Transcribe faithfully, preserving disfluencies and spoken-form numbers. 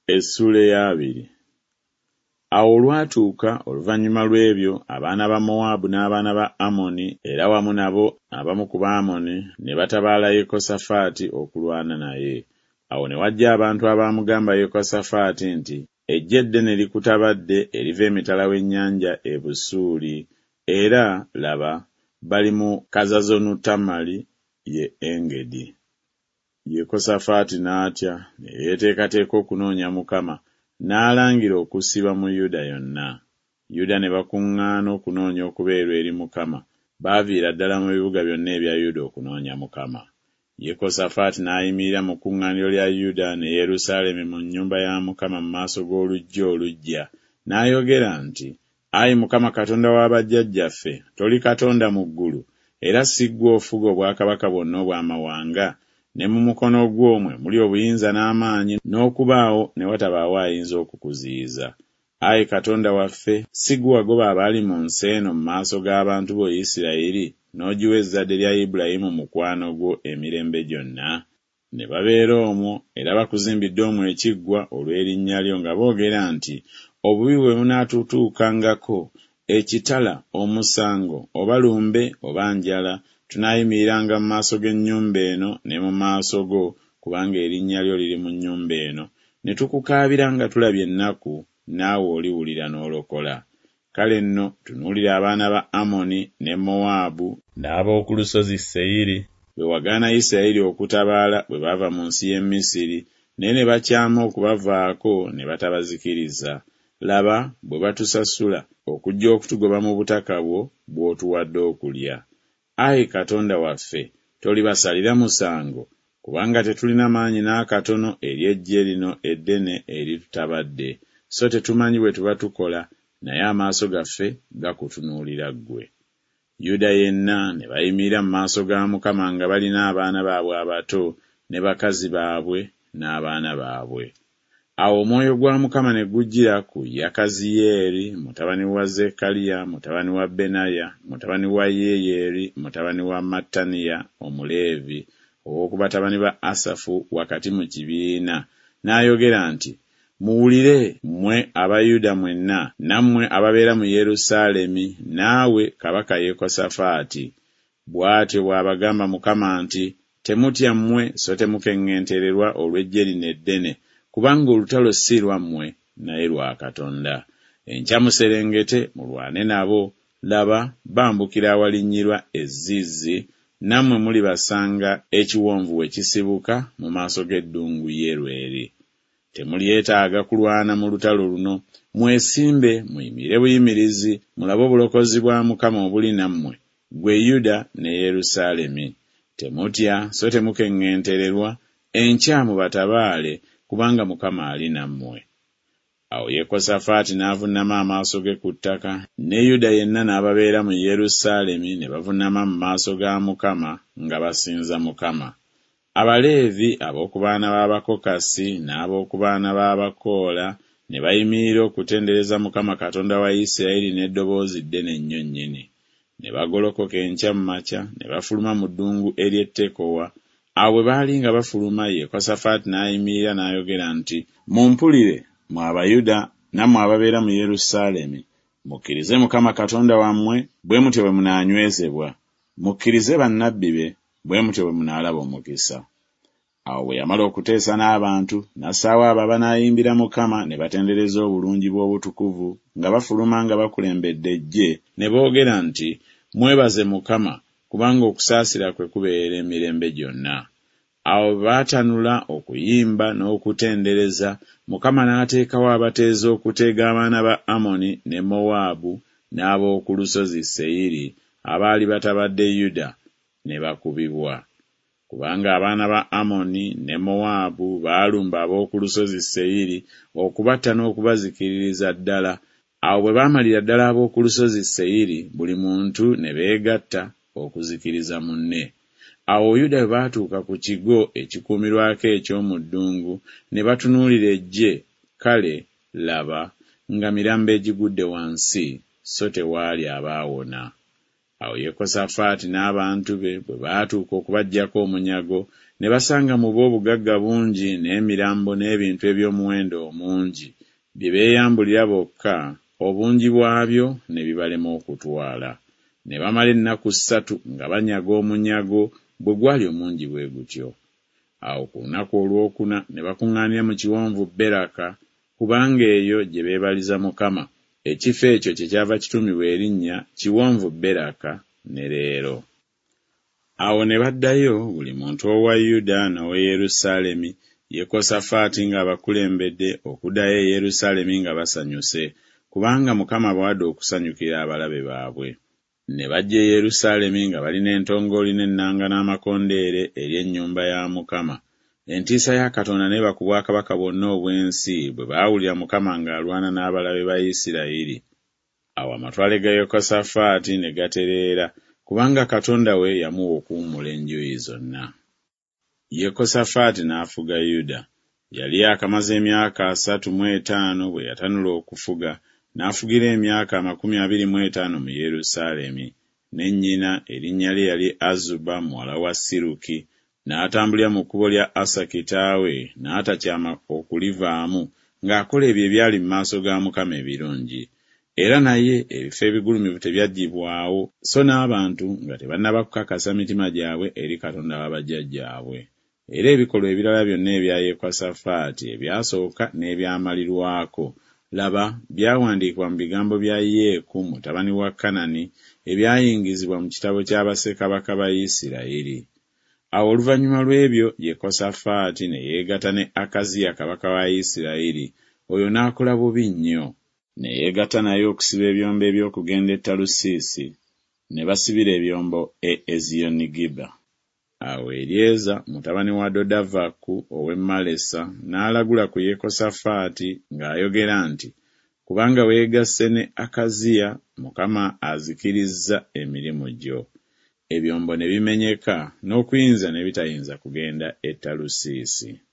Essula ey'abiri. Awo olwatuuka oluvannyuma lw'ebyo abaana ba Mowaabu n'abaana ba Amoni era wamu nabo abamu ku Baamoni ne batabaala Yekosafaati okulwana naye. Awo ne wajja abantu abaamugamba Yekosafaati nti, eggye eddene likutabadde eriva emitala w'ennyanja e Busuuli, era laba bali mu Kazazonu-Tamali ye Engedi. Yekosafaati n'atya ne yeeteekateeka okunoonya Mukama, n'alangira okusiba mu Yuda yonna. Yuda ne bakuŋŋaana okunoonya okubeerwa eri Mukama, baaviira ddala mu bibuga byonna ebya Yuda okunoonya Mukama. Yekosafaati n'ayimirira mu kuŋŋaaniro lya Yuda ne Yerusaalemi mu nnyumba ya Mukama mu maaso g'oluggi oluggya, n'ayogera nti, Ayi Mukama Katonda wa bajjajjaffe, toli Katonda mu ggulu, era si ggwe ofuga obwakabaka bwonna obw'amawanga? Ne mu mukono gw'omwe muli obuyinza n'amaanyi, n'okubaawo ne watabaawo ayinza okukuziyiza. Ayi Katonda waffe, si ggwe wagoba abaali mu nsi eno mu maaso g'abantu bo Isirayiri, n'ogiwa ezzadde lya Ibulayimu mukwano gwo emirembe gyonna? Ne babeera omwo era bakuzimbidde omwo ekiggwa olw'erinnya lyo nga boogera nti, obubi bwe bunaatutuukangako, ekitala, omusango, oba lumbe oba njala, tunaayimiriranga mu maaso g'ennyumba eno ne mu maaso go, kubanga erinnya lyo liri mu nnyumba eno, ne tukukaabira nga tulabye ennaku, naawe oliwulira n'olokola. Kale nno tunuulira abaana ba Amoni ne Mowaabu n'ab'oku lusozi Seyiri bwe wagaana Isirayiri okutabaala bwe baava mu nsi y'e Misiri, naye ne bakyama okubavaako ne batabazikiriza. Laba bwe batusasula okujja okutugoba mu butaka bwo bw'otuwadde okulya. Ayi Katonda waffe, tolibasalira musango, kubanga tetulina maanyi n'akatono eri eggye lino eddene eritutabadde, so tetumanyi bwe tuba tukola, naye amaaso gaffe gakutunuulira ggwe. Yuda yenna ne bayimirira mu maaso ga Mukama nga balina abaana baabwe abato ne bakazi baabwe n'abaana baabwe. Awo omwoyo gwa Mukama ne gujjira ku Yakaziyeri mutabani wa Zekkaliya mutabani wa Benaya mutabani wa Yeyeri mutabani wa Mattaniya Omuleevi ow'oku batabani ba Asafu wakati mu kibiina, n'ayogera nti, muwulire mmwe Abayuda mwenna, nammwe ababeera mu Yerusaalemi, naawe kabaka Yekosafaati. Bw'atyo bw'abagamba Mukama nti, temutya mmwe so temukeŋŋentererwa olw'eggye lino eddene, kubanga olutalo si lwammwe naye lwa Katonda. Enkya muserengete mulwane nabo, laba bambukira awalinnyirwa ezizzi, nammwe muli basanga ekiwonvu we kisibuka mu maaso g'eddungu Yerweri. Temulyetaaga kulwana mu lutalo luno, mwesimbe muyimire buyimirizi, mulabe obulokozi bwa Mukama obuli nammwe, ggwe Yuda ne Yerusaalemi. Temutya so temukeŋŋentererwa, enkya mubatabaale, kubanga Mukama ali nammwe. Awo Yekosafaati n'avunnama amaaso ge ku ttaka, ne Yuda yenna n'ababeera mu Yerusaalemi ne bavunnama mu maaso ga Mukama nga basinza Mukama. Abaleevi ab'oku baana b'Abakokasi n'ab'oku baana b'Abakoola ne bayimirira okutendereza Mukama Katonda wa Isirayiri n'eddoboozi ddene nnyo nnyini. Ne bagolokoka enkya mu makya ne bafuluma mu ddungu ery'e Tekowa. Awo bwe baali nga bafuluma, Yekosafaati n'ayimirira n'ayogera nti, mumpulire mwe Abayuda nammwe ababeera mu Yerusaalemi, mukkirize Mukama Katonda wammwe, bwe mutyo bwe munaanywezebwa. Mukkirize bannabbi be, bwe mutyo bwe munaalaba omukisa. Awo bwe yamala okuteesa n'abantu, n'assaawo ababa n'ayimbira Mukama ne batendereza obulungi bw'obutukuvu nga bafuluma nga bakulembedde eggye, ne boogera nti, mwebaze Mukama, kubanga okusaasira kwe kubeera emirembe gyonna. Awo baatanula okuyimba n'okutendereza, Mukama n'ateekawo abateeza okuteega abaana ba Amoni ne Mowaabu n'ab'oku lusozi Seyiri abaali batabadde Yuda ne bakubibwa. Kubanga abaana ba Amoni ne Mowaabu baalumba ab'oku lusozi Seyiri okubatta n'okubazikiririza ddala. Awo bwe baamalira ddala ab'oku lusozi Seyiri, buli muntu ne beegatta okuzikiriza munne. Awo Yuda bwe baatuuka ku kigo ekikuumirwako eky'omu ddungu, ne batunuulira eggye, kale laba nga mirambo egigudde wansi, so tewaali abaawona. Awo Yekosafaati n'abantu be bwe baatuuka okubaggyako omunyago, ne basanga mu bo obugagga bungi n'emirambo n'ebintu eby'omuwendo omungi, bye beeyambulira bokka, obungi bwabyo ne bibalema okutwala. Ne bamala ennaku ssatu nga banyaga omunyago bwe gwali omungi bwe gutyo. Awo ku lunaku olwokuna ne bakuŋŋaanira mu kiwonvu Beraka, kubanga eyo gye beebaliza Mukama. Ekifo ekyo kyekyava kituumibwa erinnya Kiwonvu Beraka ne leero. Awo ne baddayo buli muntu owa Yuda n'owa Yerusaalemi, Yekosafaati ng'abakulembedde okuddayo e Yerusaalemi nga basanyuse, kubanga Mukama bw'adda okusanyukira abalabe baabwe. Ne bajja e Yerusaalemi nga balina entongooli n'ennanga n'amakondeere eri ennyumba ya Mukama. Entiisa ya Katonda n'eba ku bwakabaka bwonna obw'ensi bwe baawulira Mukama ng'alwana n'abalabe ba Isirayiri. Awo amatwale ga Yekosafaati ne gatereera, kubanga Katonda we yamuwa okuwummula enjuuyi zonna. Yekosafaati n'afuga Yuda. Yali akamaze emyaka asatu mu etaano bwe yatanula okufuga, n'afugira emyaka amakumi abiri mu etaano mu Yerusaalemi. Ne nnyina erinnya lye yali Azuba muwala wa Siruki. N'atambulira mu kkubo lya Asa kitaawe, n'atakyama okulivaamu, ng'akola ebyo ebyali mu maaso ga Mukama ebirungi. Era naye ebifo ebigulumivu tebyaggyibwawo, so n'abantu nga tebannaba kukakasa mitima gyabwe eri Katonda wa bajjajjaabwe. Era ebikolwa ebirala byonna ebya Yekosafaati ebyasooka n'ebyamalirwako, laba byawandiikibwa mu bigambo bya Yeeku mutabani wa Kanani, ebyayingizibwa mu kitabo ky'abassekabaka ba Isirayiri. Awo oluvannyuma lw'ebyo Yekosafaati ne yeegatta ne Akaziya kabaka wa Isirayiri, oyo n'akola bubi nnyo. Ne yeegatta naye okusiba ebyombo eby'okugenda e Talusiisi, ne basibira ebyombo e Eziyonigiba. Awo Eryeza mutabani wa Dodavaku ow'e Malesa n'alagula ku Yekosafaati ng'ayogera nti, kubanga weegasse ne Akaziya, Mukama azikirizza emirimu gyo. Ebyombo ne bimenyeka, n'okuyinza ne bitayinza kugenda e Talusiisi.